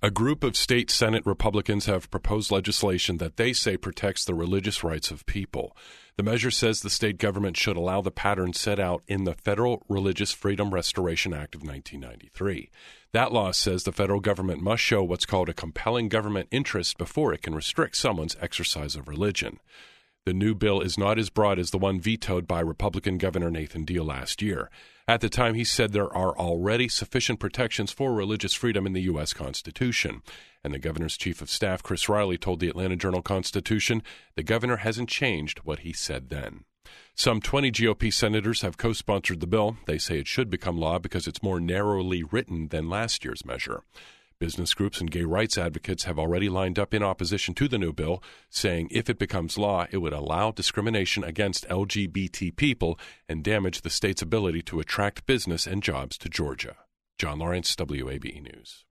A group of state Senate Republicans have proposed legislation that they say protects the religious rights of people. The measure says the state government should allow the pattern set out in the Federal Religious Freedom Restoration Act of 1993. That law says the federal government must show what's called a compelling government interest before it can restrict someone's exercise of religion. The new bill is not as broad as the one vetoed by Republican Governor Nathan Deal last year. At the time, he said there are already sufficient protections for religious freedom in the U.S. Constitution. And the governor's chief of staff, Chris Riley, told the Atlanta Journal-Constitution the governor hasn't changed what he said then. Some 20 GOP senators have co-sponsored the bill. They say it should become law because it's more narrowly written than last year's measure. Business groups and gay rights advocates have already lined up in opposition to the new bill, saying if it becomes law, it would allow discrimination against LGBT people and damage the state's ability to attract business and jobs to Georgia. John Lawrence, WABE News.